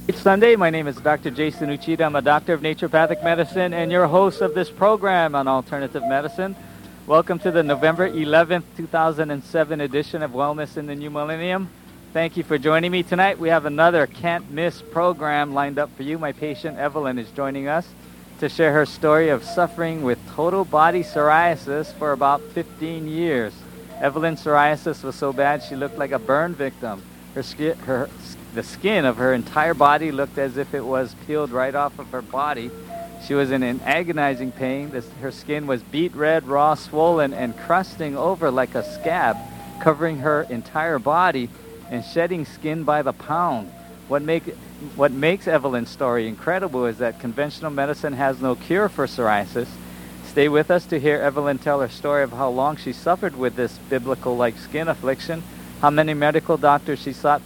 It's Sunday. My name is Dr. Jason Uchida. I'm a doctor of naturopathic medicine and your host of this program on alternative medicine. Welcome to the November 11th, 2007 edition of Wellness in the New Millennium. Thank you for joining me tonight. We have another can't miss program lined up for you. My patient Evelyn is joining us to share her story of suffering with total body psoriasis for about 15 years. Evelyn's psoriasis was so bad she looked like a burn victim. The skin of her entire body looked as if it was peeled right off of her body. She was in an agonizing pain. Her skin was beet red, raw, swollen, and crusting over like a scab, covering her entire body and shedding skin by the pound. What makes Evelyn's story incredible is that conventional medicine has no cure for psoriasis. Stay with us to hear Evelyn tell her story of how long she suffered with this biblical-like skin affliction, how many medical doctors she sought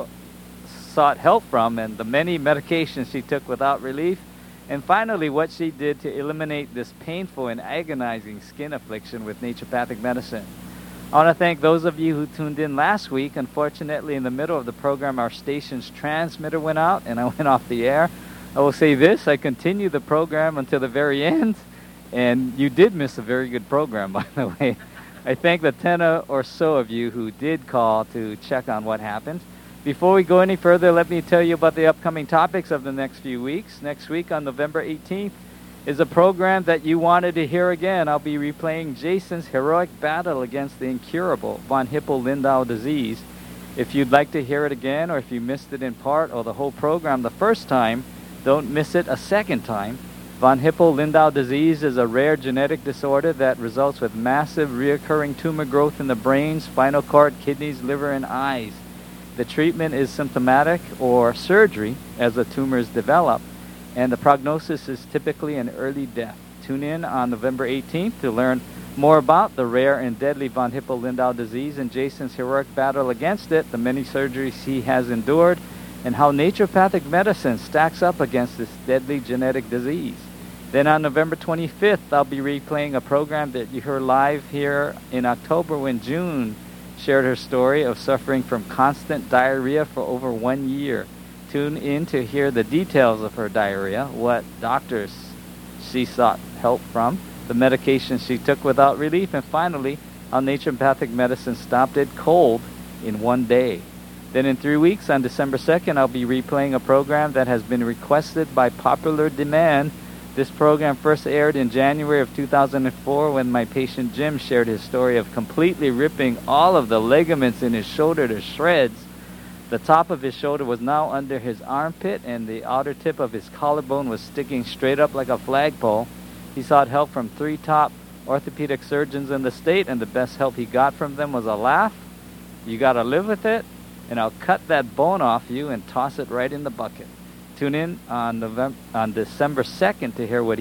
help from, and the many medications she took without relief, and finally what she did to eliminate this painful and agonizing skin affliction with naturopathic medicine. I want to thank those of you who tuned in last week. Unfortunately, in the middle of the program, our station's transmitter went out and I went off the air. I will say this, I continued the program until the very end, and you did miss a very good program, by the way. I thank the 10 or so of you who did call to check on what happened. Before we go any further, let me tell you about the upcoming topics of the next few weeks. Next week on November 18th is a program that you wanted to hear again. I'll be replaying Jason's heroic battle against the incurable von Hippel-Lindau disease. If you'd like to hear it again, or if you missed it in part or the whole program the first time, don't miss it a second time. Von Hippel-Lindau disease is a rare genetic disorder that results with massive reoccurring tumor growth in the brain, spinal cord, kidneys, liver, and eyes. The treatment is symptomatic or surgery as the tumors develop, and the prognosis is typically an early death. Tune in on November 18th to learn more about the rare and deadly von Hippel-Lindau disease and Jason's heroic battle against it, the many surgeries he has endured, and how naturopathic medicine stacks up against this deadly genetic disease. Then on November 25th, I'll be replaying a program that you heard live here in October when June shared her story of suffering from constant diarrhea for over 1 year. Tune in to hear the details of her diarrhea, what doctors she sought help from, the medications she took without relief, and finally, how naturopathic medicine stopped it cold in 1 day. Then in 3 weeks, on December 2nd, I'll be replaying a program that has been requested by popular demand. This program first aired in January of 2004 when my patient Jim shared his story of completely ripping all of the ligaments in his shoulder to shreds. The top of his shoulder was now under his armpit and the outer tip of his collarbone was sticking straight up like a flagpole. He sought help from 3 top orthopedic surgeons in the state, and the best help he got from them was a laugh. You got to live with it, and I'll cut that bone off you and toss it right in the bucket. Tune in on December 2nd to hear what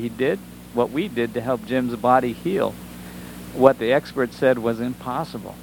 we did to help Jim's body heal what the experts said was impossible.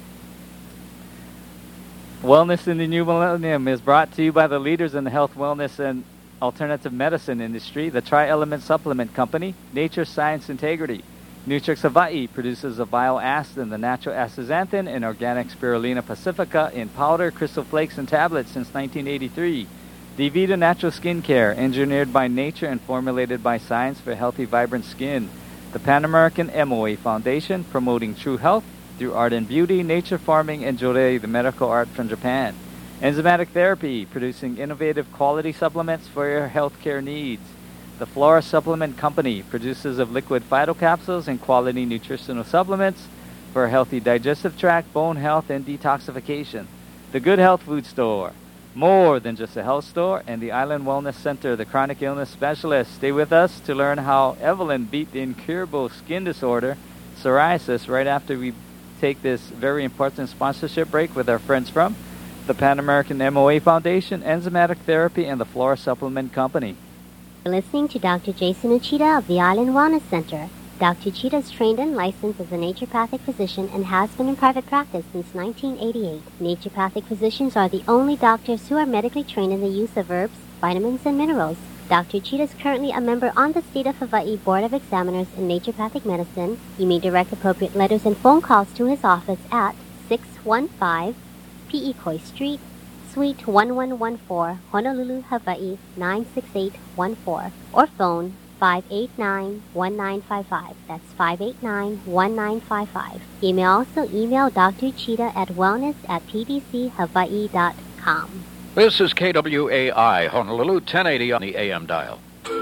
Wellness in the New Millennium is brought to you by the leaders in the health, wellness, and alternative medicine industry, the Tri-Element Supplement Company, Nature Science Integrity. Nutrix Hawaii produces a bioacid, the natural astaxanthin, and organic spirulina pacifica in powder, crystal flakes, and tablets since 1983. Divita Natural Skincare, engineered by nature and formulated by science for healthy, vibrant skin. The Pan American MOA Foundation, promoting true health through art and beauty, nature farming, and Jorei, the medical art from Japan. Enzymatic Therapy, producing innovative quality supplements for your healthcare needs. The Flora Supplement Company, producers of liquid phytocapsules and quality nutritional supplements for a healthy digestive tract, bone health, and detoxification. The Good Health Food Store, more than just a health store, and the Island Wellness Center, the chronic illness specialist. Stay with us to learn how Evelyn beat the incurable skin disorder, psoriasis, right after we take this very important sponsorship break with our friends from the Pan American MOA Foundation, Enzymatic Therapy, and the Flora Supplement Company. You're listening to Dr. Jason Uchida of the Island Wellness Center. Dr. Uchida is trained and licensed as a naturopathic physician and has been in private practice since 1988. Naturopathic physicians are the only doctors who are medically trained in the use of herbs, vitamins, and minerals. Dr. Uchida is currently a member on the State of Hawaii Board of Examiners in Naturopathic Medicine. You may direct appropriate letters and phone calls to his office at 615 Pi'ikoi Street, Suite 1114, Honolulu, Hawaii 96814, or phone 589-1955. That's 589-1955. You may also email Dr. Cheetah at wellness@pbchawaii.com. This is KWAI, Honolulu, 1080 on the AM dial.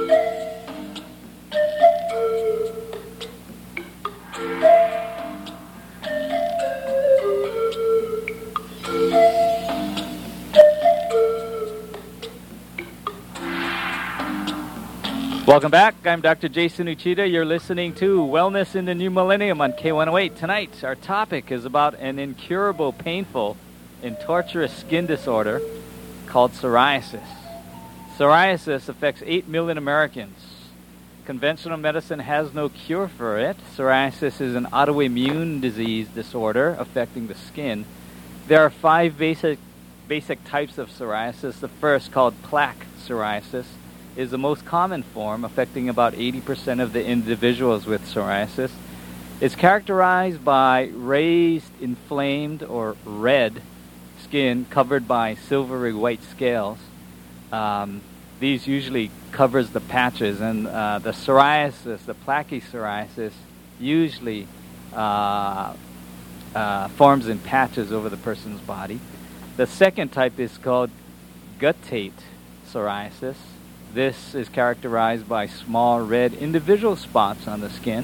Welcome back. I'm Dr. Jason Uchida. You're listening to Wellness in the New Millennium on K108. Tonight, our topic is about an incurable, painful, and torturous skin disorder called psoriasis. Psoriasis affects 8 million Americans. Conventional medicine has no cure for it. Psoriasis is an autoimmune disease disorder affecting the skin. There are 5 basic types of psoriasis. The first, called plaque psoriasis, is the most common form, affecting about 80% of the individuals with psoriasis. It's characterized by raised, inflamed, or red skin covered by silvery white scales. These usually covers the patches, and the psoriasis, the plaque psoriasis, usually forms in patches over the person's body. The second type is called guttate psoriasis. This is characterized by small red individual spots on the skin.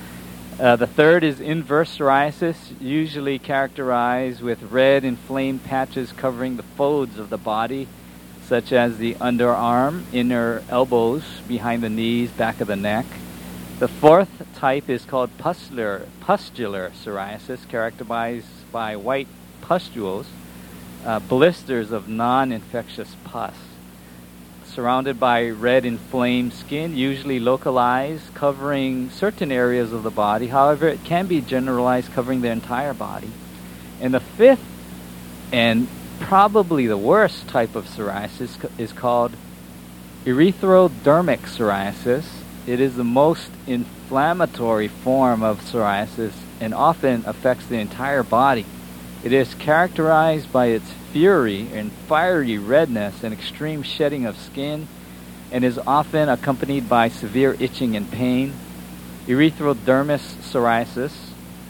The third is inverse psoriasis, usually characterized with red inflamed patches covering the folds of the body, such as the underarm, inner elbows, behind the knees, back of the neck. The fourth type is called pustular psoriasis, characterized by white pustules, blisters of non-infectious pus, surrounded by red inflamed skin, usually localized, covering certain areas of the body. However, it can be generalized, covering the entire body. And the fifth, and probably the worst type of psoriasis, is called erythrodermic psoriasis. It is the most inflammatory form of psoriasis and often affects the entire body. It is characterized by its fury and fiery redness and extreme shedding of skin, and is often accompanied by severe itching and pain. Erythrodermal psoriasis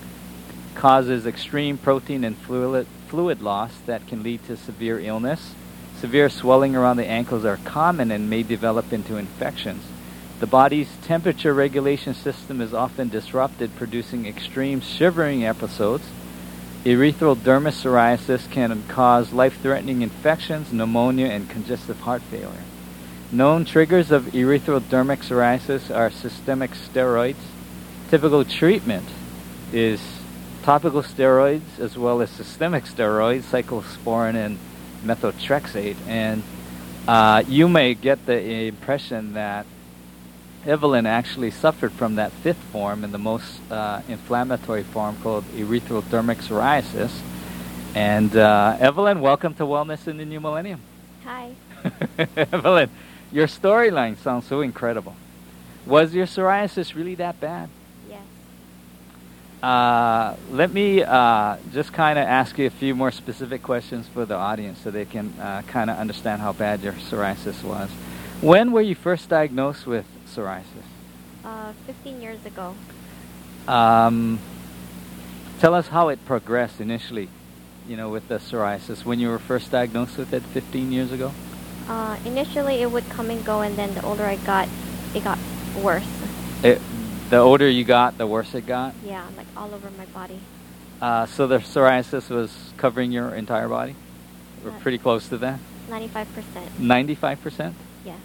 causes extreme protein and fluid loss that can lead to severe illness. Severe swelling around the ankles are common and may develop into infections. The body's temperature regulation system is often disrupted, producing extreme shivering episodes. Erythrodermal psoriasis can cause life-threatening infections, pneumonia, and congestive heart failure. Known triggers of erythrodermic psoriasis are systemic steroids. Typical treatment is topical steroids as well as systemic steroids, cyclosporin and methotrexate. And you may get the impression that Evelyn actually suffered from that fifth form and the most inflammatory form called erythrodermic psoriasis. And Evelyn, welcome to Wellness in the New Millennium. Hi. Evelyn, your storyline sounds so incredible. Was your psoriasis really that bad? Yes. Let me just kind of ask you a few more specific questions for the audience so they can kind of understand how bad your psoriasis was. When were you first diagnosed with psoriasis? 15 years ago. Tell us how it progressed initially, with the psoriasis. When you were first diagnosed with it 15 years ago? Initially, it would come and go, and then the older I got, it got worse. The older you got, the worse it got? Yeah, like all over my body. So the psoriasis was covering your entire body? We're pretty close to that? 95%. 95%? Yes.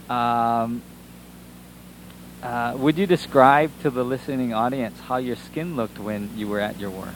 Would you describe to the listening audience how your skin looked when you were at your worst?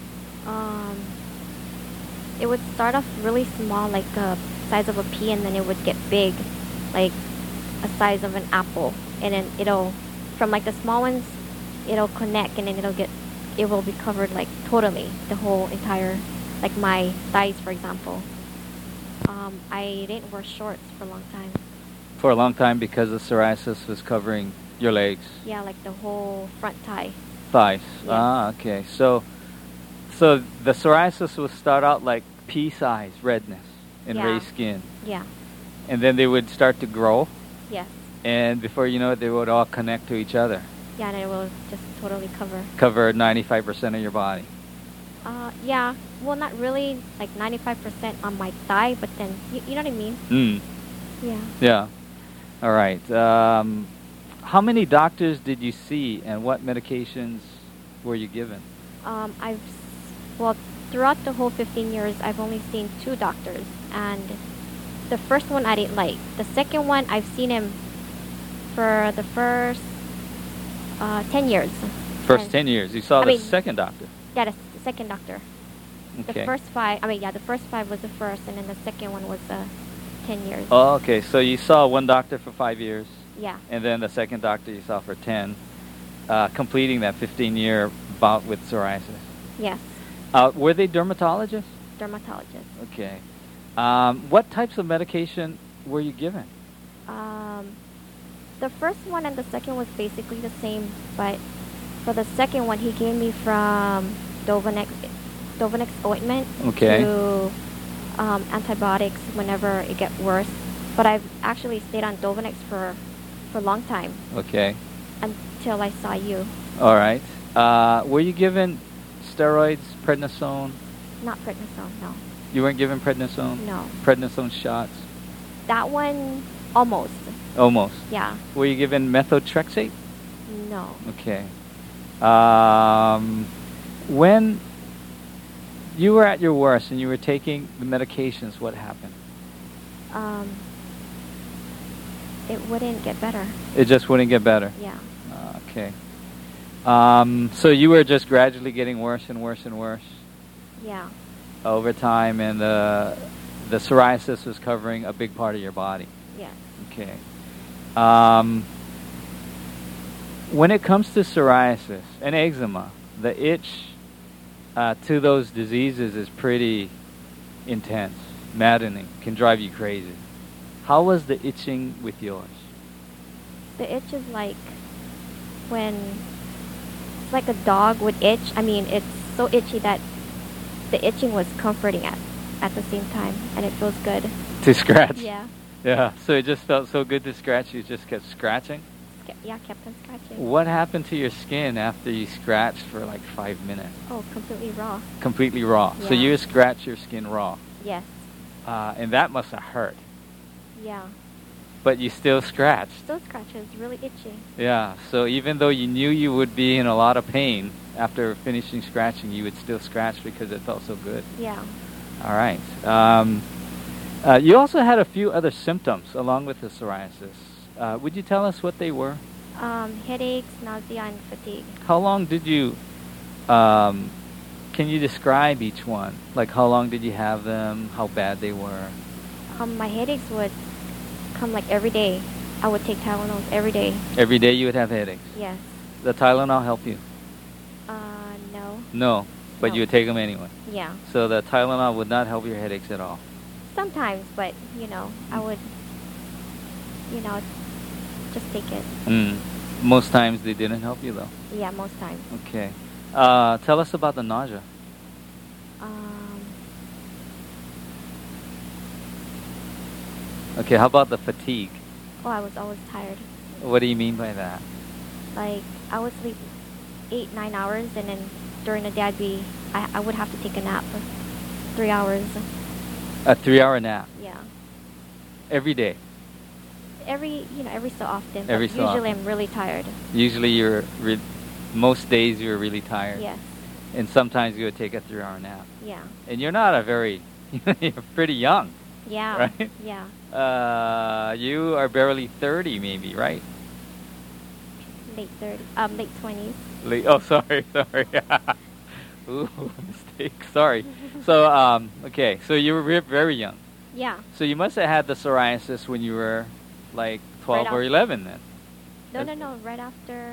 It would start off really small, like the size of a pea, and then it would get big, like a size of an apple. And then from like the small ones, it'll connect, and then it will be covered like totally, the whole entire, like my thighs, for example. I didn't wear shorts for a long time. For a long time because the psoriasis was covering your legs? Yeah, like the whole front thigh. Thighs. Yes. Ah, okay. So the psoriasis will start out like pea-sized redness. and Yeah. raised skin. Yeah. And then they would start to grow, Yes. and before you know it, they would all connect to each other. Yeah, and it will just totally cover. Cover 95% of your body. Yeah. Well, not really like 95% on my thigh, but then you know what I mean? Mm. Yeah. Yeah. All right. How many doctors did you see, and what medications were you given? Well, throughout the whole 15 years, I've only seen 2 doctors, and the first one I didn't like. The second one, I've seen him for the first 10 years. First And- 10 years. You saw I the mean- second doctor. Yeah, the second doctor. Okay. The first 5, the first 5 was the first, and then the second one was 10 years. Oh, okay. So you saw one doctor for 5 years, Yeah. and then the second doctor you saw for 10, completing that 15-year bout with psoriasis. Yes. Were they dermatologists? Dermatologist. Okay. What types of medication were you given? The first one and the second was basically the same, but for the second one, he gave me from Dovanex ointment Okay. to antibiotics whenever it get worse. But I've actually stayed on Dovanex for a long time Okay. until I saw you. All right. Were you given steroids, prednisone? Not prednisone, no. You weren't given prednisone? No. Prednisone shots? That one, almost. Almost. Yeah. Were you given methotrexate? No. Okay. When you were at your worst and you were taking the medications, what happened? It wouldn't get better. It just wouldn't get better. Yeah. Okay. So you were just gradually getting worse and worse and worse Yeah. over time, and the psoriasis was covering a big part of your body. Yes. Okay. When it comes to psoriasis and eczema, the itch to those diseases is pretty intense, maddening, can drive you crazy. How was the itching with yours? The itch is like when it's like a dog would itch. I mean, it's so itchy that the itching was comforting at the same time, and it feels good. To scratch? Yeah. Yeah, so it just felt so good to scratch, you just kept scratching? Kept on scratching. What happened to your skin after you scratched for like 5 minutes? Oh, completely raw. Completely raw. So Yeah. you scratched your skin raw. Yes. And that must have hurt. Yeah. But you still scratched. Still scratches, really itchy. Yeah, so even though you knew you would be in a lot of pain after finishing scratching, you would still scratch because it felt so good. Yeah. All right. You also had a few other symptoms along with the psoriasis. Would you tell us what they were? Headaches, nausea, and fatigue. How long did you, can you describe each one? Like how long did you have them, how bad they were? My headaches would come like every day. I would take Tylenol every day. Every day you would have headaches. Yes. The Tylenol help you? No. No, but No. you would take them anyway. Yeah. So the Tylenol would not help your headaches at all. Sometimes, but I would, just take it. Most times they didn't help you though. Yeah, most times. Okay. Tell us about the nausea. Okay, how about the fatigue? Oh, I was always tired. What do you mean by that? Like, I would sleep 8-9 hours, and then during the day I would have to take a nap for 3 hours. A 3-hour nap Yeah. every day. Every so often. Every but so usually often. I'm really tired. Usually most days you're really tired. Yes. And sometimes you would take a 3-hour nap. Yeah. And you're not you're pretty young. Yeah. Right? Yeah. You are barely 30 maybe, right? Late 20s. Oh, sorry. Ooh, mistake. Sorry. So, okay. So you were very young. Yeah. So you must have had the psoriasis when you were like 12 Right or 11 then. No. Right after,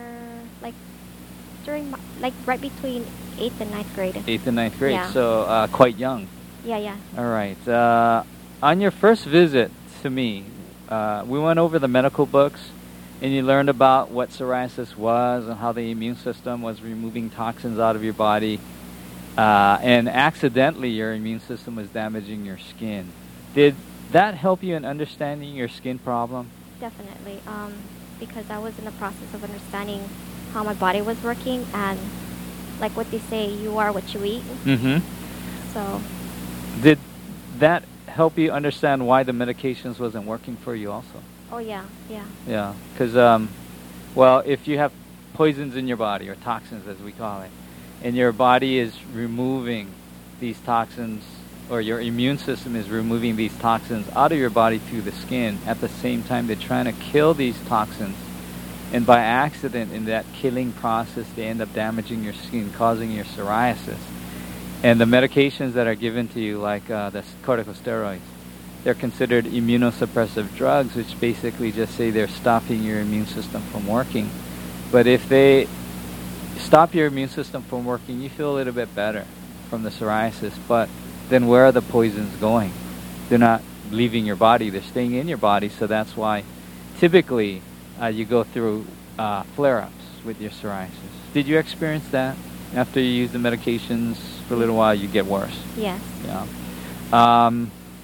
right between 8th and 9th grade. 8th and 9th grade. Yeah. So quite young. Yeah. All right. On your first visit to me, we went over the medical books, and you learned about what psoriasis was and how the immune system was removing toxins out of your body, and accidentally your immune system was damaging your skin. Did that help you in understanding your skin problem? Definitely. Because I was in the process of understanding how my body was working, and like what they say, you are what you eat. Mm-hmm. So, Did that help you understand why the medications wasn't working for you also? oh yeah, yeah. Yeah, because, well, if you have poisons in your body, or toxins as we call it, and your body is removing these toxins, or your immune system is removing these toxins out of your body through the skin, at the same time they're trying to kill these toxins, and by accident in that killing process they end up damaging your skin, causing your psoriasis. And the medications that are given to you, like the corticosteroids, they're considered immunosuppressive drugs, which basically just say they're stopping your immune system from working. But if they stop your immune system from working, you feel a little bit better from the psoriasis. But then where are the poisons going? They're not leaving your body. They're staying in your body. So that's why typically you go through flare-ups with your psoriasis. Did you experience that? After you use the medications for a little while, you get worse? Yes. Yeah.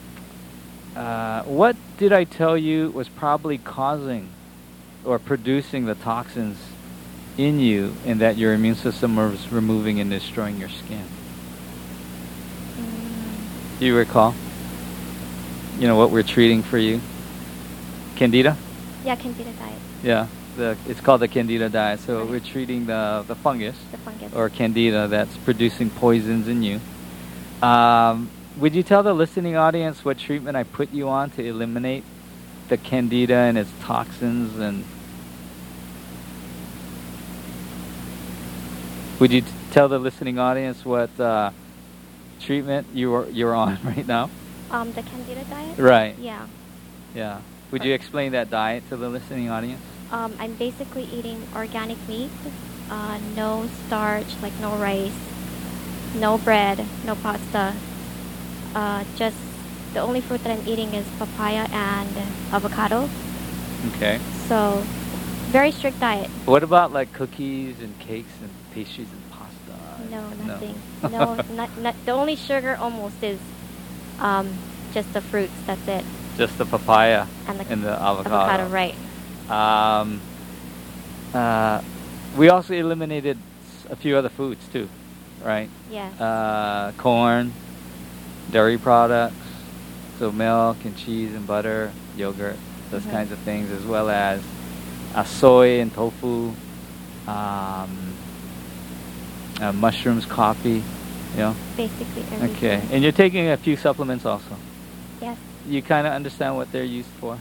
What did I tell you was probably causing or producing the toxins in you, and that your immune system was removing and destroying your skin? Do you recall? You know what we're treating for you? Candida? Yeah, Candida diet. Yeah. It's called the Candida diet. So Right. we're treating the fungus, The fungus. or Candida, that's producing poisons in you. Would you tell the listening audience what treatment I put you on to eliminate the Candida and its toxins? And would you tell the listening audience what treatment you're on right now? The Candida diet? Right. Yeah. Yeah. Would you explain that diet to the listening audience? I'm basically eating organic meat, no starch, like no rice, no bread, no pasta. Just the only fruit that I'm eating is papaya and avocado. Okay. So, very strict diet. What about like cookies and cakes and pastries and pasta? No, nothing. No, not the only sugar almost is just the fruits. That's it. Just the papaya And the avocado. right. We also eliminated a few other foods too, right? Yes. Corn, dairy products, so milk and cheese and butter, yogurt, those Mhm. kinds of things, as well as soy and tofu, mushrooms, coffee, you know? Basically everything. Okay, and you're taking a few supplements also. Yes. You kind of understand what they're used for?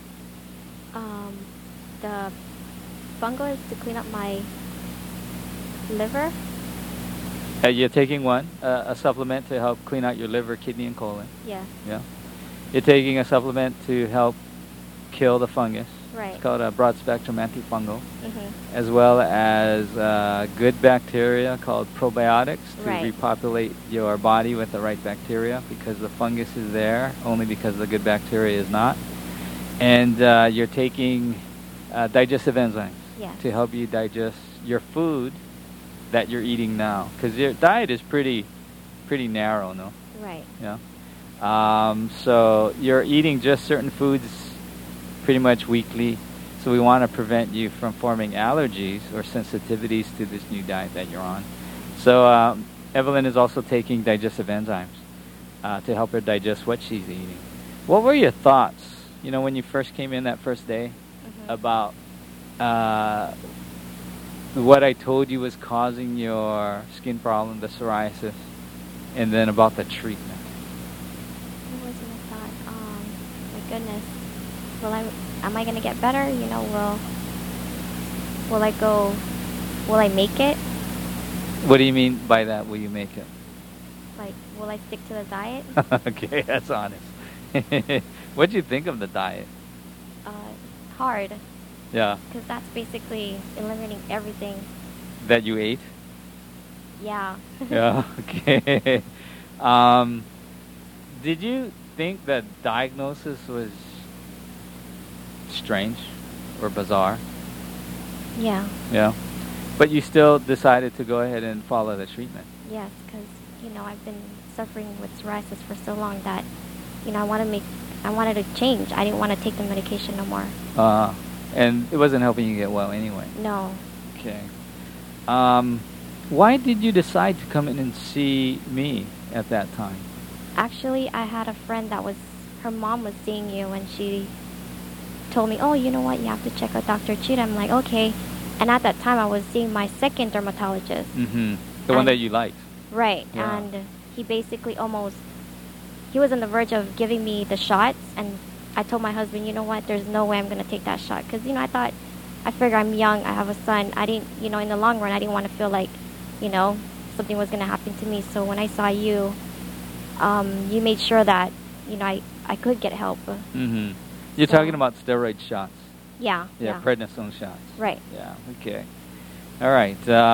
The fungo is to clean up my liver. You're taking one, a supplement to help clean out your liver, kidney, and colon. Yes. Yeah. You're taking a supplement to help kill the fungus. Right. It's called a broad-spectrum antifungal, Mhm. as well as good bacteria called probiotics to Right. repopulate your body with the right bacteria, because the fungus is there only because the good bacteria is not. And you're taking digestive enzymes Yes. to help you digest your food that you're eating now, because your diet is pretty narrow, no? Right. Yeah. So you're eating just certain foods pretty much weekly. So we want to prevent you from forming allergies or sensitivities to this new diet that you're on. So Evelyn is also taking digestive enzymes to help her digest what she's eating. What were your thoughts, when you first came in that first day, Mhm. about what I told you was causing your skin problem, the psoriasis, and then about the treatment? What was my thought? My goodness. Am I gonna get better? Will I make it? What do you mean by that? Will you make it? Like, will I stick to the diet? Okay, that's honest. What'd you think of the diet? Hard, Yeah, because that's basically eliminating everything. that you ate? Yeah. Yeah, okay. Did you think that diagnosis was strange or bizarre? Yeah. Yeah. But you still decided to go ahead and follow the treatment. Yes, because I've been suffering with psoriasis for so long that I want to make I wanted to change. I didn't want to take the medication no more. And it wasn't helping you get well anyway. No. Okay. Why did you decide to come in and see me at that time? Actually, I had a friend that was, her mom was seeing you, and she told me, oh, you know what, you have to check out Dr. Chida. I'm like, okay. And at that time, I was seeing my second dermatologist. Mm-hmm. The one that you liked. Right. Yeah. And he basically he was on the verge of giving me the shots, and I told my husband, you know what, there's no way I'm going to take that shot. Because, I figure I'm young, I have a son. I didn't, in the long run, I didn't want to feel like, something was going to happen to me. So when I saw you, you made sure that, I could get help. Mm-hmm. You're talking about steroid shots. Yeah. Yeah, prednisone shots. Right. Yeah, okay. All right.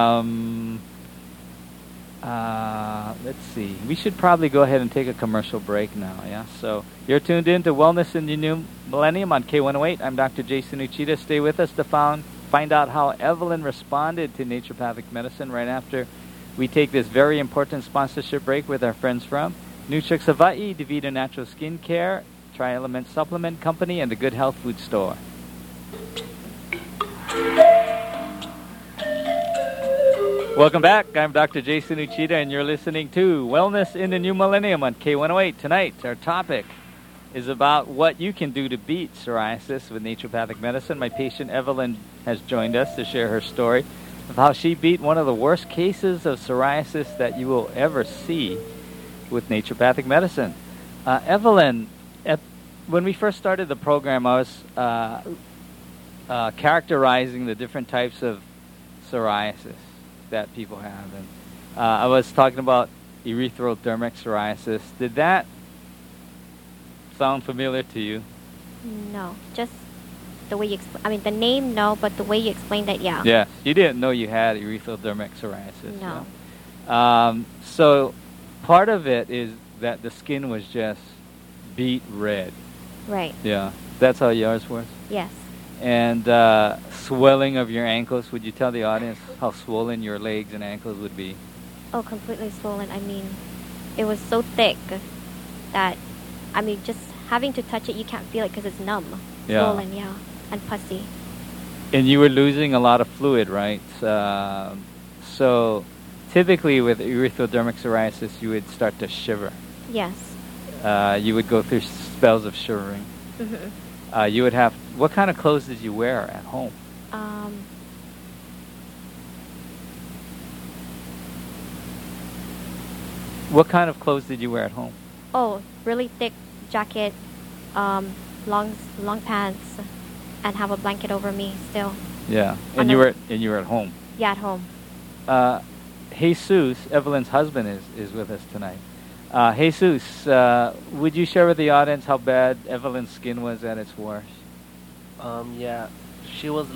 Let's see. We should probably go ahead and take a commercial break now, yeah? So you're tuned in to Wellness in the New Millennium on K108. I'm Dr. Jason Uchida. Stay with us to find out how Evelyn responded to naturopathic medicine right after we take this very important sponsorship break with our friends from Nutrix Hawaii, DeVita Natural Skincare, Tri-Element Supplement Company, and the Good Health Food Store. Welcome back. I'm Dr. Jason Uchida, and you're listening to Wellness in the New Millennium on K108. Tonight, our topic is about what you can do to beat psoriasis with naturopathic medicine. My patient Evelyn has joined us to share her story of how she beat one of the worst cases of psoriasis that you will ever see with naturopathic medicine. Evelyn, when we first started the program, I was characterizing the different types of psoriasis that people have, and I was talking about erythrodermic psoriasis. Did that sound familiar to you? No, just the way you the name, no, but the way you explained it, yeah. Yeah, you didn't know you had erythrodermic psoriasis. No. Yeah? So part of it is that the skin was just beet red. Right. Yeah, that's how yours was? Yes. And swelling of your ankles. Would you tell the audience how swollen your legs and ankles would be? Oh, completely swollen. It was so thick that, just having to touch it, you can't feel it because it's numb. Yeah. Swollen, yeah, and pussy. And you were losing a lot of fluid, right? So typically with erythrodermic psoriasis, you would start to shiver. Yes. You would go through spells of shivering. Mm-hmm. You would have... What kind of clothes did you wear at home? What kind of clothes did you wear at home? Oh, really thick jacket, long pants, and have a blanket over me still. Yeah, and you were at home. Yeah, at home. Jesus, Evelyn's husband, is with us tonight. Jesus, would you share with the audience how bad Evelyn's skin was at its worst? Yeah, she was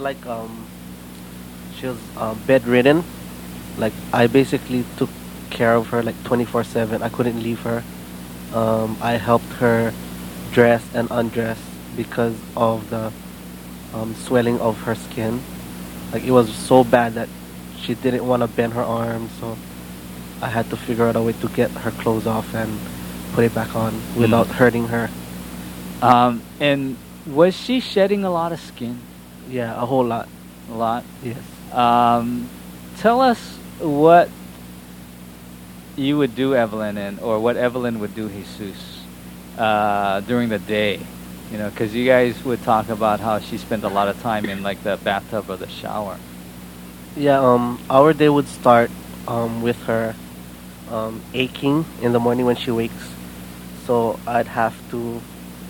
bedridden. Like, I basically took care of her 24/7. I couldn't leave her. I helped her dress and undress because of the swelling of her skin. Like, it was so bad that she didn't want to bend her arms, so I had to figure out a way to get her clothes off and put it back on without hurting her. And was she shedding a lot of skin? Yeah, a whole lot. A lot? Yes. Tell us what you would do, Evelyn, or what Evelyn would do, Jesus, during the day. Because you guys would talk about how she spent a lot of time in the bathtub or the shower. Yeah, our day would start with her aching in the morning when she wakes. So I'd have to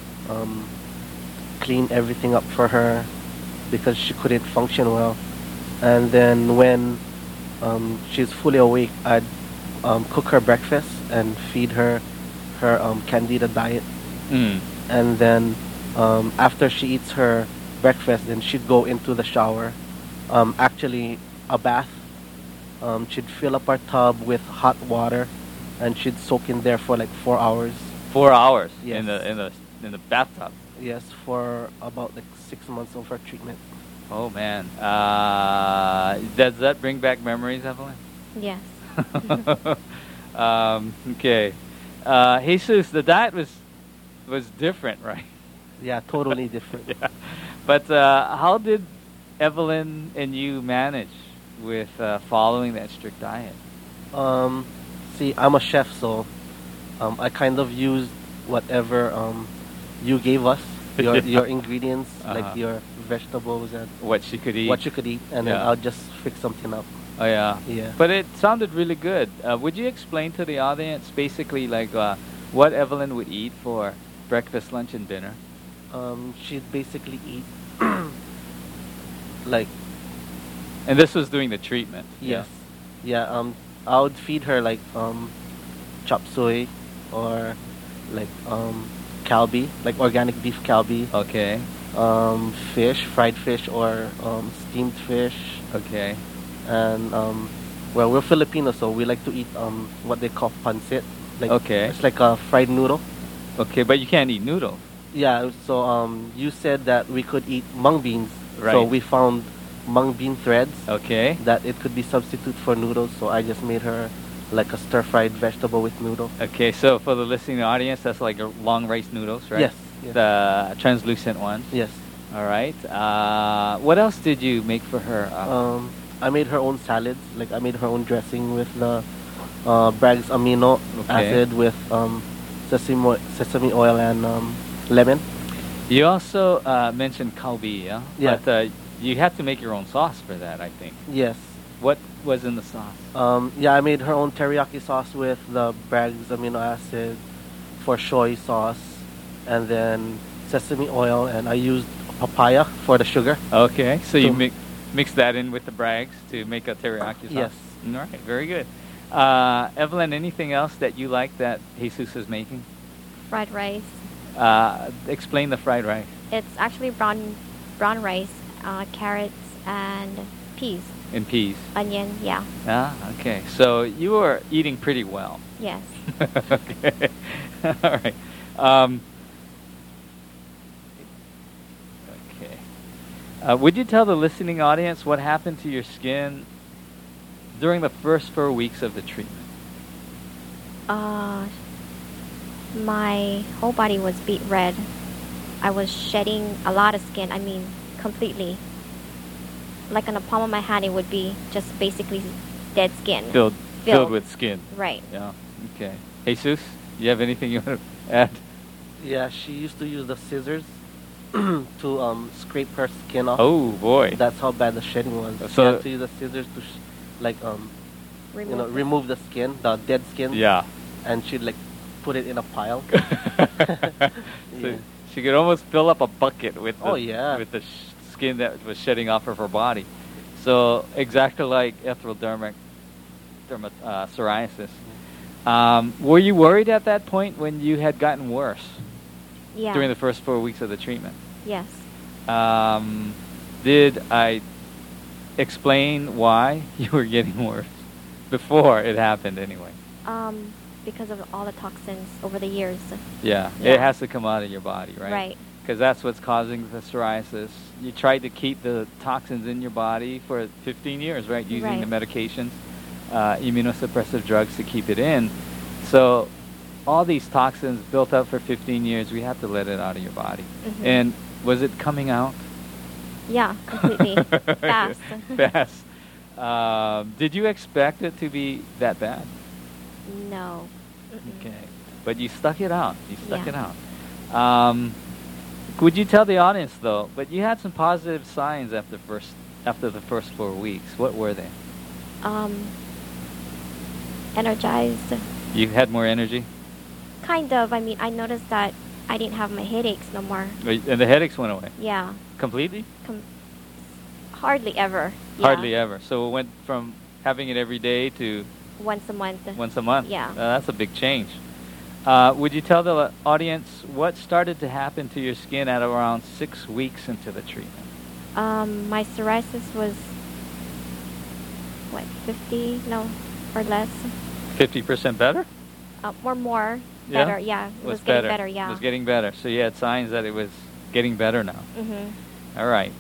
clean everything up for her because she couldn't function well. And then when she's fully awake, I'd cook her breakfast and feed her Candida diet. And then after she eats her breakfast, then she'd go into the shower. Actually, a bath. She'd fill up our tub with hot water, and she'd soak in there for 4 hours. 4 hours? Yes. In the bathtub? Yes, for about 6 months of her treatment. Oh man, does that bring back memories, Evelyn? Yes. Okay, Jesus, the diet was was different, right? Yeah, totally different. Yeah. But how did Evelyn and you manage with following that strict diet? Um, See, I'm a chef, so I kind of used whatever you gave us, your ingredients, like Uh-huh. your vegetables and What she could eat? what you could eat, and then Yeah. I'll just fix something up. Oh, yeah. Yeah. But it sounded really good. Would you explain to the audience basically like what Evelyn would eat for breakfast, lunch, and dinner? She'd basically eat like And this was during the treatment. yes, yeah. I would feed her like chop suey or like kalbi, like organic beef kalbi, Okay. fish, fried fish or steamed fish, Okay. and well, we're Filipino, so we like to eat what they call pancit. Like Okay. it's like a fried noodle. Okay, but you can't eat noodles. Yeah, so you said that we could eat mung beans, so Right. we found mung bean threads Okay. that it could be substitute for noodles. So I just made her like a stir-fried vegetable with noodle. Okay, so for the listening audience, that's like a long rice noodles, right? Yes. Yes. The translucent ones. Yes. All right. What else did you make for her? I made her own salads. Like I made her own dressing with the Bragg's amino Okay. acid with sesame oil and lemon. You also mentioned kalbi, yeah? Yeah. But you had to make your own sauce for that, I think. Yes. What was in the sauce? Yeah, I made her own teriyaki sauce with the Bragg's amino acid for soy sauce, and then sesame oil, and I used papaya for the sugar. Okay, so you So- mix that in with the Bragg's to make a teriyaki sauce? Yes. All right, very good. Evelyn, anything else that you like that Jesus is making? Fried rice. Explain the fried rice. It's actually brown rice, carrots, and peas. And peas. Onion, yeah. Ah, okay. So you were eating pretty well. Yes. Okay. All right. Okay. Would you tell the listening audience what happened to your skin during the first 4 weeks of the treatment? My whole body was beet red. I was shedding a lot of skin. I mean, completely. Like on the palm of my hand, it would be just basically dead skin. Filled with skin. Right. Yeah. Okay. Jesus, you have anything you want to add? Yeah, she used to use the scissors to scrape her skin off. Oh boy. That's how bad the shedding was. She So- had to use the scissors to Remove it. remove the skin, the dead skin. Yeah. And she'd like put it in a pile. So Yeah. she could almost fill up a bucket with the, Oh, yeah. with the skin that was shedding off of her body. So exactly like psoriasis. Were you worried at that point when you had gotten worse Yeah. during the first 4 weeks of the treatment? Yes. Did I explain why you were getting worse before it happened anyway? Because of all the toxins over the years. Yeah, Yeah. it has to come out of your body, right? Right. Because that's what's causing the psoriasis. You tried to keep the toxins in your body for 15 years, right? Using Right. the medications, immunosuppressive drugs to keep it in. So all these toxins built up for 15 years, we have to let it out of your body. Mhm. And was it coming out? Yeah, completely. Fast. Fast. Did you expect it to be that bad? No. Mm-mm. Okay. But you stuck it out. You stuck Yeah. it out. Would you tell the audience though? But you had some positive signs after the first 4 weeks. What were they? Energized. You had more energy, Kind of. I mean, I noticed that I didn't have my headaches no more. and the headaches went away Yeah. completely. Hardly ever. Yeah. Hardly ever. So it went from having it every day to Once a month. once a month. Yeah. That's a big change. Would you tell the audience what started to happen to your skin at around 6 weeks into the treatment? My psoriasis was, what, 50? No, or less. 50% better? Or more. Yeah? Better, yeah. It was better. getting better, yeah. It was getting better. So you had signs that it was getting better now. Mm-hmm. All right.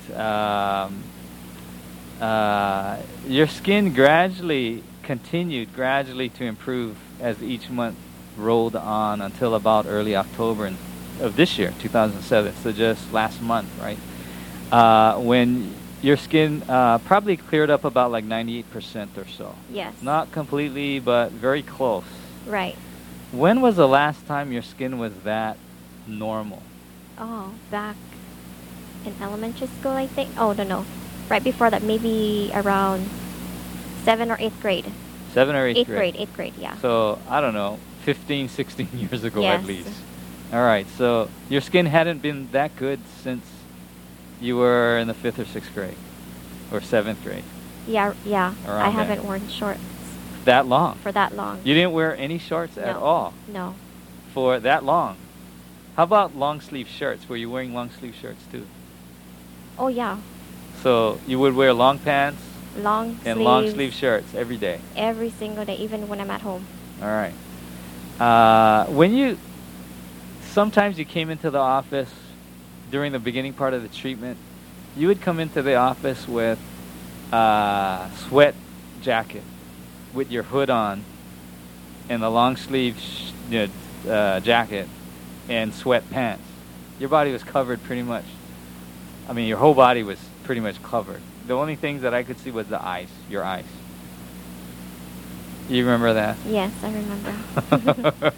Your skin continued gradually to improve as each month rolled on until about early October in of this year, 2007. So just last month, right? When your skin probably cleared up about like 98% or so. Yes. Not completely, but very close. Right. When was the last time your skin was that normal? Oh, back in elementary school, I think. Oh, no. Right before that, maybe around 7th or 8th grade. 7th or 8th Eighth grade? grade, 8th grade, yeah. So, I don't know, 15, 16 years ago at Yes. least. All right, so your skin hadn't been that good since you were in the 5th or 6th grade or 7th grade. Yeah. Around I there. haven't worn shorts That long? for that long. You didn't wear any shorts at No. all No. for that long? How about long sleeve shirts? Were you wearing long sleeve shirts too? Oh, yeah. So you would wear long pants Long and sleeves. long sleeve shirts every day. Every single day, even when I'm at home. All right. Sometimes you came into the office during the beginning part of the treatment, you would come into the office with a sweat jacket with your hood on and the long sleeve jacket and sweat pants. Your body was covered pretty much. I mean, your whole body was pretty much covered. The only things that I could see was the eyes, your eyes. You remember that? Yes, I remember.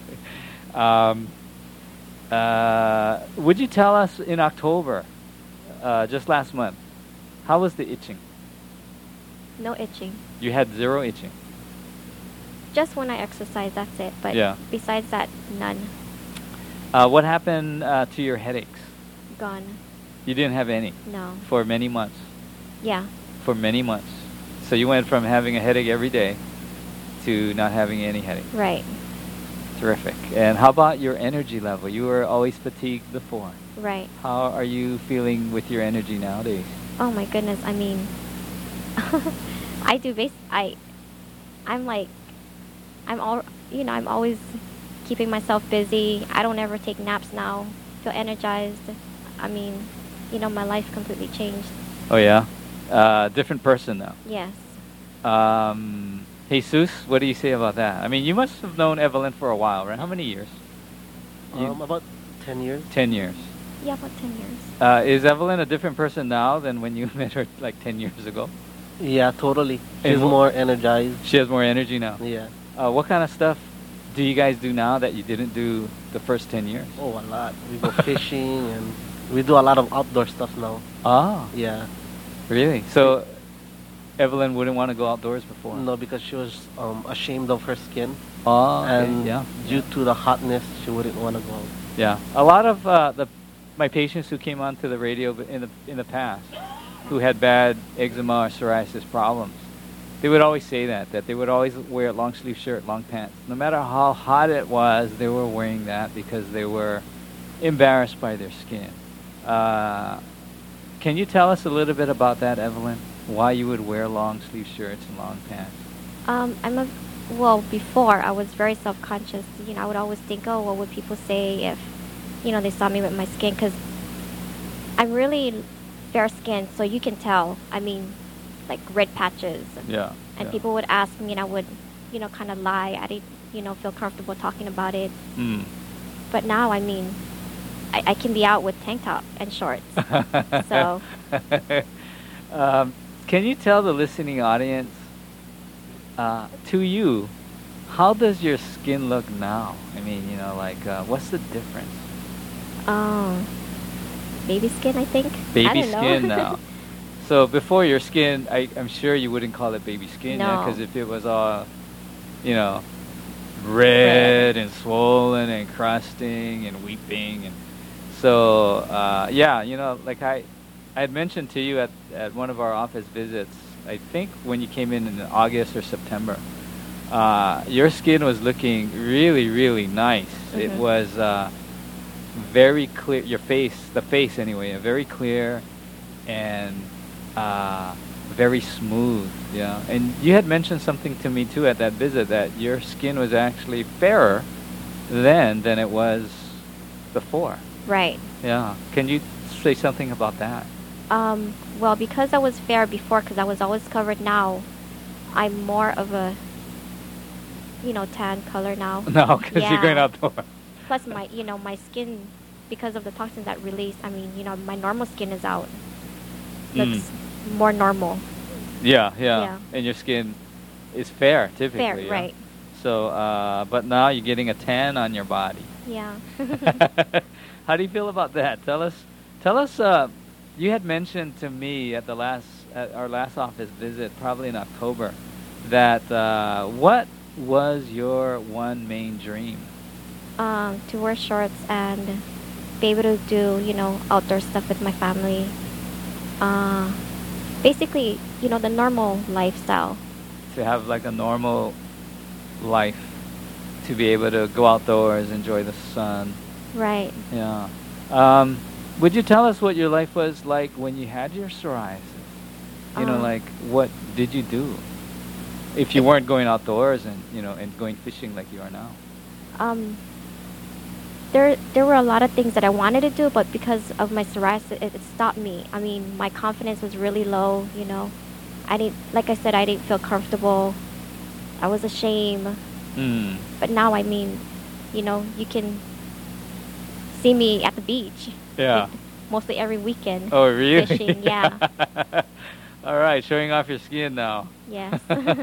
Okay. Would you tell us in October, just last month, how was the itching? No itching. You had zero itching. Just when I exercise, that's it. But Yeah. besides that, none. What happened to your headaches? Gone. You didn't have any No. for many months. Yeah. For many months. So you went from having a headache every day to not having any headache. Right. Terrific. And how about your energy level? You were always fatigued before. Right. How are you feeling with your energy nowadays? Oh my goodness. I mean, I'm always keeping myself busy. I don't ever take naps now. Feel energized. I mean, my life completely changed. Oh yeah? Different person now. Yes. Jesus, what do you say about that? I mean, you must have known Evelyn for a while, right? How many years? About 10 years. 10 years. Yeah, about 10 years. Is Evelyn a different person now than when you met her like 10 years ago? Yeah, totally. And She's more energized. She has more energy now. Yeah. What kind of stuff do you guys do now that you didn't do the first 10 years? Oh, a lot. We go fishing and we do a lot of outdoor stuff now. Ah, Yeah. really? So Evelyn wouldn't want to go outdoors before? No, because she was ashamed of her skin. Oh, okay. And Yeah. due to the hotness, she wouldn't want to go out. Yeah, a lot of my patients who came onto the radio in the past, who had bad eczema or psoriasis problems, they would always say that they would always wear a long sleeve shirt, long pants. No matter how hot it was, they were wearing that because they were embarrassed by their skin. Can you tell us a little bit about that, Evelyn? Why you would wear long sleeve shirts and long pants? Before I was very self-conscious. I would always think, oh, what would people say if, they saw me with my skin? Because I'm really fair-skinned, so you can tell. I mean, like red patches. Yeah. And yeah. people would ask me, and I would, kind of lie. I didn't, feel comfortable talking about it. Mm. But now, I mean, I can be out with tank top and shorts. So. Can you tell the listening audience, to you, how does your skin look now? I mean, what's the difference? Baby skin, I think. Baby I don't skin know. now. So before your skin, I'm sure you wouldn't call it baby skin, No. because if it was all, red and swollen and crusting and weeping, and so like I had mentioned to you at one of our office visits, I think when you came in August or September, your skin was looking really, really nice. Mm-hmm. It was very clear. The face anyway, very clear and very smooth. Yeah. And you had mentioned something to me too at that visit, that your skin was actually fairer then than it was before. Right. Yeah. Can you say something about that? Because I was fair before, because I was always covered, now I'm more of a, tan color now. No, because you're Yeah. going outdoors. Plus, my skin, because of the toxins that release. I mean, my normal skin is out. Looks more normal. Yeah. Yeah. And your skin is fair, typically. Fair, yeah? right? So, but now you're getting a tan on your body. Yeah. How do you feel about that? Tell us. You had mentioned to me at our last office visit, probably in October, that what was your one main dream? To wear shorts and be able to do, outdoor stuff with my family. Basically, the normal lifestyle. To have like a normal life, to be able to go outdoors, enjoy the sun. Right. Yeah. Would you tell us what your life was like when you had your psoriasis? Like what did you do? If you weren't going outdoors and and going fishing like you are now. There were a lot of things that I wanted to do, but because of my psoriasis, it stopped me. I mean, my confidence was really low. Like I said, I didn't feel comfortable. I was ashamed. But now, I mean, you can see me at the beach. Yeah. Mostly every weekend. Oh, really? Fishing, yeah. All right, showing off your skin now. Yes.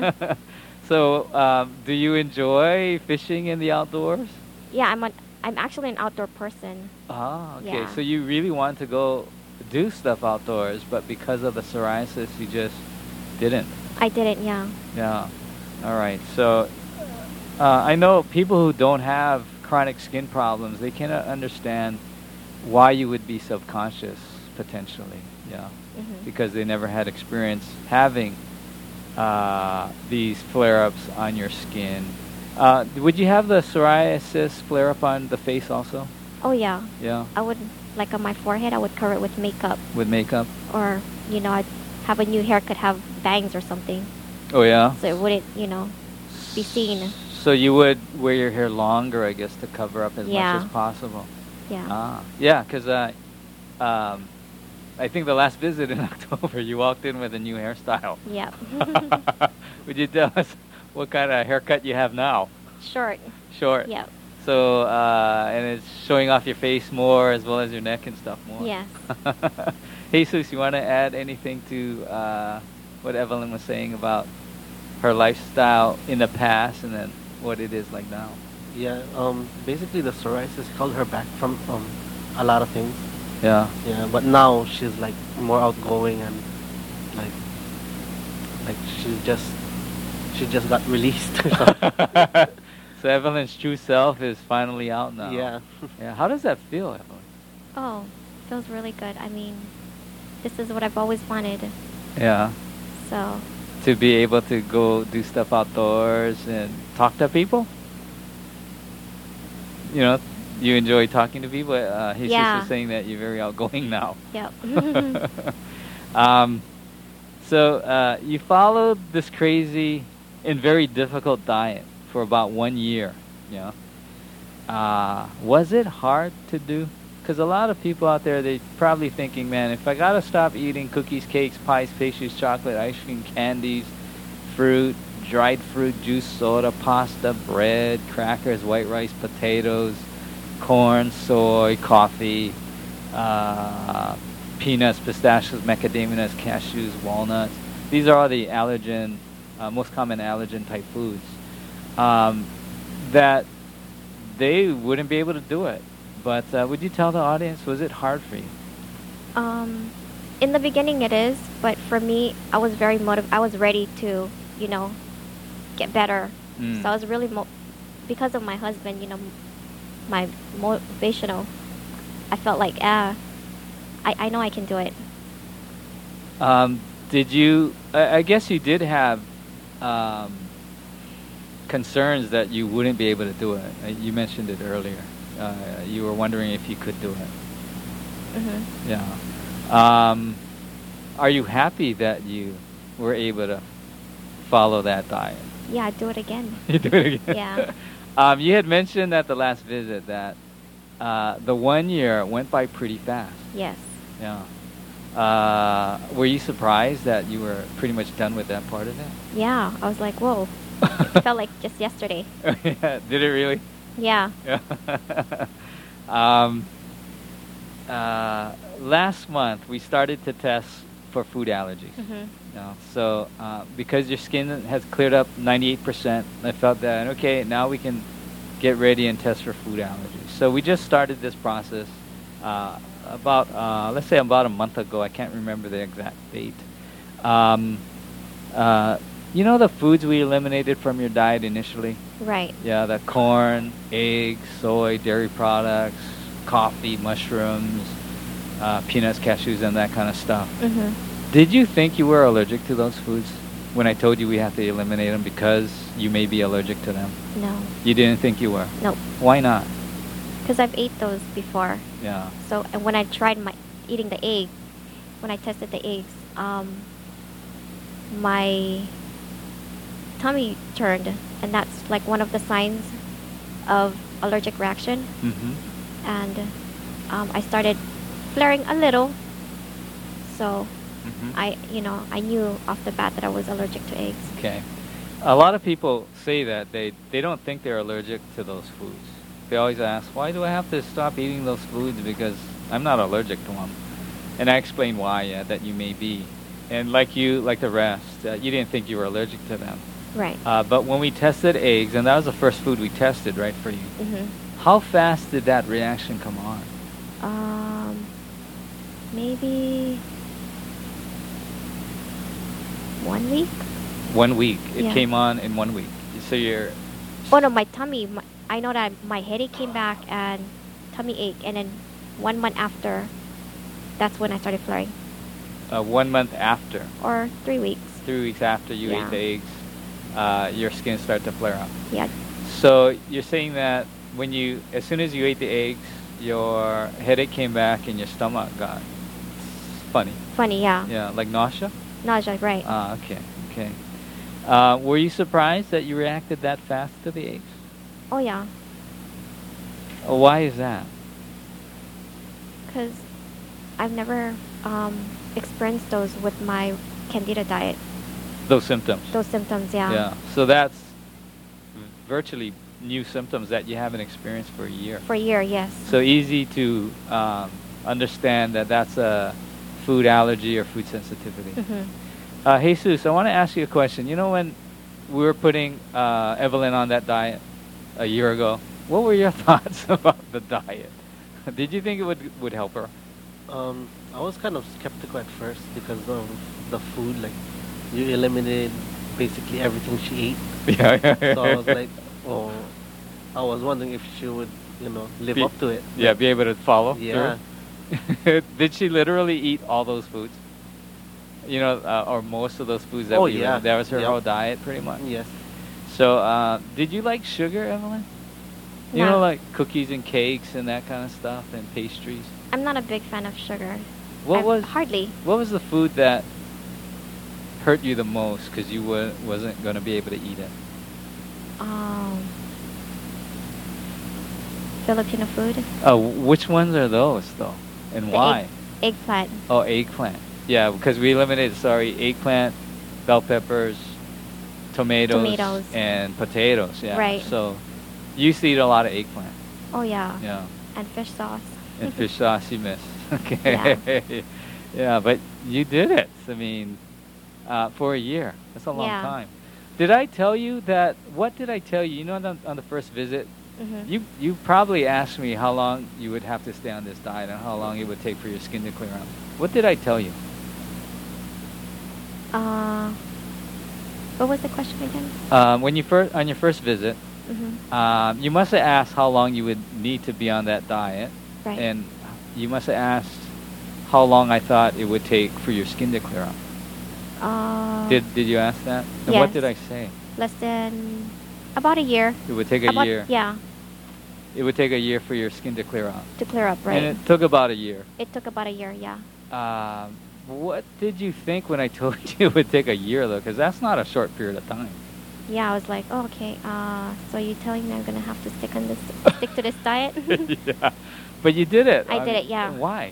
So, do you enjoy fishing in the outdoors? Yeah, I'm actually an outdoor person. Ah, okay. Yeah. So you really want to go do stuff outdoors, but because of the psoriasis, you just didn't. I didn't, yeah. Yeah. All right. So, I know people who don't have chronic skin problems, they cannot understand why you would be subconscious, potentially. Yeah. Because they never had experience having these flare-ups on your skin. Would you have the psoriasis flare up on the face also? Oh, yeah. Yeah. I would, like on my forehead, I would cover it with makeup. With makeup? Or, I'd have a new haircut, have bangs or something. Oh, yeah? So it wouldn't, be seen. So you would wear your hair longer, I guess, to cover up as much Yeah. as possible. Yeah. Ah. Yeah, because I think the last visit in October, you walked in with a new hairstyle. Yeah. Would you tell us what kind of haircut you have now? Short. Short. Yeah. So, and it's showing off your face more as well as your neck and stuff more. Yes. Jesus, you want to add anything to what Evelyn was saying about her lifestyle in the past and then what it is like now? Yeah, basically the psoriasis held her back from a lot of things. Yeah. Yeah, but now she's like more outgoing and like she just got released. So Evelyn's true self is finally out now. Yeah. Yeah. How does that feel, Evelyn? Oh, feels really good. I mean, this is what I've always wanted. Yeah. So. To be able to go do stuff outdoors and talk to people? You enjoy talking to people? Jesus Yeah. was saying that you're very outgoing now. Yep. So you followed this crazy and very difficult diet for about 1 year. Yeah. Was it hard to do? Because a lot of people out there, they're probably thinking, man, if I got to stop eating cookies, cakes, pies, pastries, chocolate, ice cream, candies, fruit, dried fruit, juice, soda, pasta, bread, crackers, white rice, potatoes, corn, soy, coffee, peanuts, pistachios, macadamia nuts, cashews, walnuts. These are all the allergen, most common allergen type foods. That they wouldn't be able to do it. But would you tell the audience, was it hard for you? In the beginning it is, but for me, I was very I was ready to, get better. So I was really, because of my husband, my motivational, I felt like, I know I can do it. Did you, I guess you did have concerns that you wouldn't be able to do it. You mentioned it earlier. You were wondering if you could do it. Mm-hmm. Yeah. Are you happy that you were able to follow that diet? Yeah, I'd do it again. You do it again? Yeah. You had mentioned at the last visit that the 1 year went by pretty fast. Yes. Yeah. Were you surprised that you were pretty much done with that part of it? Yeah, I was like, whoa. It felt like just yesterday. Did it really? Yeah. um, last month we started to test for food allergies. So because your skin has cleared up 98%, I felt that okay, now we can get ready and test for food allergies. So we just started this process let's say about a month ago. I can't remember the exact date. You know the foods we eliminated from your diet initially? Right. Yeah, the corn, eggs, soy, dairy products, coffee, mushrooms, peanuts, cashews, and that kind of stuff. Did you think you were allergic to those foods when I told you we have to eliminate them because you may be allergic to them? No. You didn't think you were? Nope. Why not? Because I've ate those before. Yeah. So and when I tried eating the egg, when I tested the eggs, my tummy turned, and that's like one of the signs of allergic reaction. And I started flaring a little. So I knew off the bat that I was allergic to eggs. Okay. A lot of people say that they don't think they're allergic to those foods. They always ask, why do I have to stop eating those foods? Because I'm not allergic to them. And I explain why, that you may be. And like the rest, you didn't think you were allergic to them. Right. But when we tested eggs, and that was the first food we tested, right, for you, how fast did that reaction come on? Maybe 1 week. 1 week. It Yeah. came on in 1 week. So you're... Oh no, my tummy. I know that my headache came back and tummy ache, and then 1 month after, that's when I started flaring. 1 month after, Or 3 weeks. 3 weeks after you ate the eggs, your skin started to flare up. Yeah. So you're saying that as soon as you ate the eggs, your headache came back and your stomach got funny. Funny, yeah. Yeah, like nausea? Nausea, right. Okay. Were you surprised that you reacted that fast to the eggs? Oh yeah. Why is that? Because I've never experienced those with my Candida diet. Those symptoms? Those symptoms, yeah. Yeah. So that's virtually new symptoms that you haven't experienced for a year. For a year, yes. So easy to understand that that's a food allergy or food sensitivity. Jesus, I want to ask you a question. You know, when we were putting Evelyn on that diet a year ago, what were your thoughts about the diet? Did you think it would help her? I was kind of skeptical at first because of the food. Like, you eliminated basically everything she ate. Yeah. So I was like, oh, I was wondering if she would, live up to it. Yeah, be able to follow. Yeah. Through. Did she literally eat all those foods? Or most of those foods that we yeah. That was her Yep. whole diet, pretty much? Yes. So, did you like sugar, Evelyn? You No. know, like cookies and cakes and that kind of stuff and pastries? I'm not a big fan of sugar. Hardly. What was the food that hurt you the most because you wasn't going to be able to eat it? Filipino food. Which ones are those, though? And why? Eggplant. Oh, eggplant. Yeah, because we eliminated, eggplant, bell peppers, tomatoes, and potatoes. Yeah. Right. So you used to eat a lot of eggplant. Oh yeah. Yeah. And fish sauce. And fish sauce you missed. Okay. Yeah, but you did it. I mean, for a year. That's a long Yeah. time. Did I tell you that? What did I tell you? You know, on the first visit, you probably asked me how long you would have to stay on this diet and how long it would take for your skin to clear up. What did I tell you? What was the question again? On your first visit, you must have asked how long you would need to be on that diet, Right. and you must have asked how long I thought it would take for your skin to clear up. Did you ask that? And what Yes. did I say? Less than about a year. It would take a year. Yeah, It would take a year for your skin to clear up. to clear up, right? And it took about a year. It took about a year, yeah. What did you think when I told you it would take a year, though? Because that's not a short period of time. Yeah, I was like, oh, okay. So you're telling me I'm gonna have to stick to this diet? Yeah, but you did it. I did it, yeah. Why?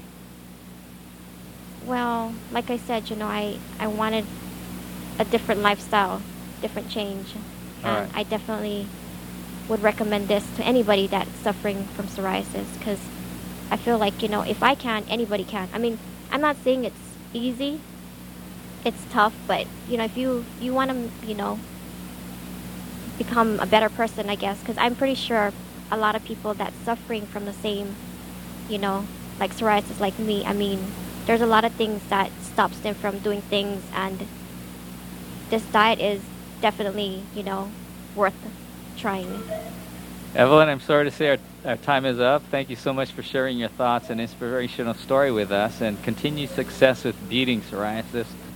Well, like I said, I wanted a different lifestyle, different change, All and right. I definitely would recommend this to anybody that's suffering from psoriasis, because I feel like, if I can, anybody can. I mean, I'm not saying it's easy. It's tough, but, if you want to, become a better person, I guess, because I'm pretty sure a lot of people that's suffering from the same, like psoriasis like me, I mean, there's a lot of things that stops them from doing things, and this diet is definitely, worth trying. Evelyn, I'm sorry to say our time is up. Thank you so much for sharing your thoughts and inspirational story with us, and continued success with beating psoriasis.